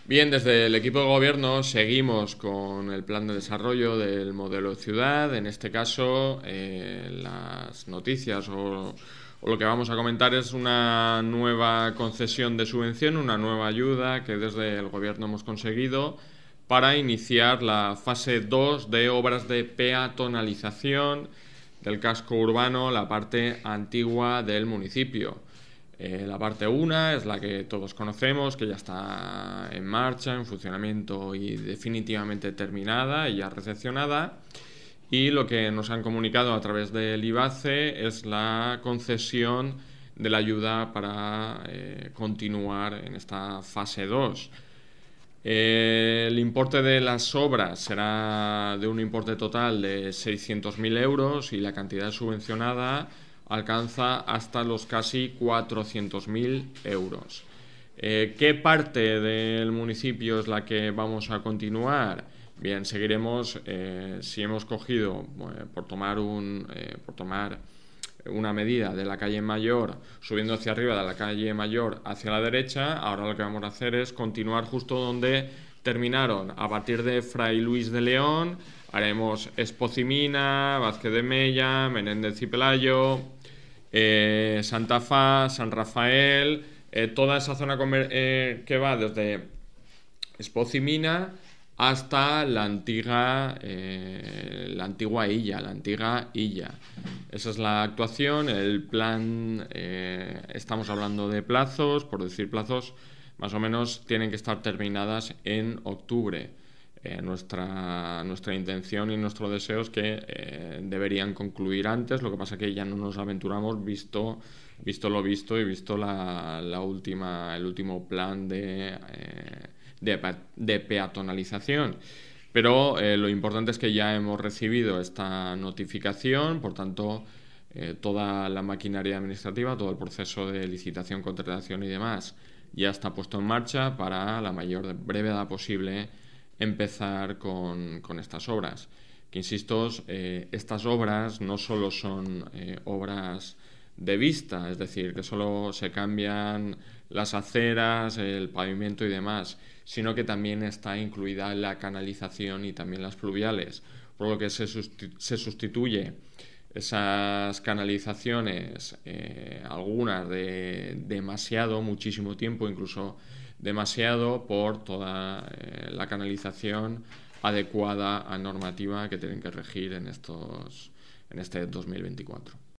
Bien, desde el equipo de gobierno seguimos con el plan de desarrollo del modelo de ciudad. En este caso, las noticias o lo que vamos a comentar es una nueva concesión de subvención, una nueva ayuda que desde el gobierno hemos conseguido para iniciar la fase 2 de obras de peatonalización del casco urbano, la parte antigua del municipio. La parte 1 es la que todos conocemos, que ya está en marcha, en funcionamiento y definitivamente terminada y ya recepcionada. Y lo que nos han comunicado a través del IBACE es la concesión de la ayuda para continuar en esta fase 2. El importe de las obras será de un importe total de 600.000 euros y la cantidad subvencionada alcanza hasta los casi 400.000 euros. ¿Qué parte del municipio es la que vamos a continuar? Bien, seguiremos, si hemos cogido, por tomar una medida de la calle Mayor, subiendo hacia arriba de la calle Mayor hacia la derecha, ahora lo que vamos a hacer es continuar justo donde terminaron. A partir de Fray Luis de León haremos Espocimina, Vázquez de Mella, Menéndez y Pelayo, Santa Fa, San Rafael, toda esa zona que va desde Espocimina hasta la antigua Illa, la antigua Illa. Esa es la actuación, el plan, estamos hablando de plazos, por decir plazos, más o menos tienen que estar terminadas en octubre. Nuestra intención y nuestro deseo es que deberían concluir antes, lo que pasa que ya no nos aventuramos visto lo visto y visto el último plan de peatonalización. Pero lo importante es que ya hemos recibido esta notificación, por tanto, toda la maquinaria administrativa, todo el proceso de licitación, contratación y demás ya está puesto en marcha para la mayor brevedad posible empezar con estas obras. Que insisto, estas obras no solo son obras de vista, es decir, que solo se cambian las aceras, el pavimento y demás, sino que también está incluida la canalización y también las pluviales, por lo que se sustituye esas canalizaciones, algunas de muchísimo tiempo, incluso demasiado, por toda la canalización adecuada a normativa que tienen que regir en este 2024.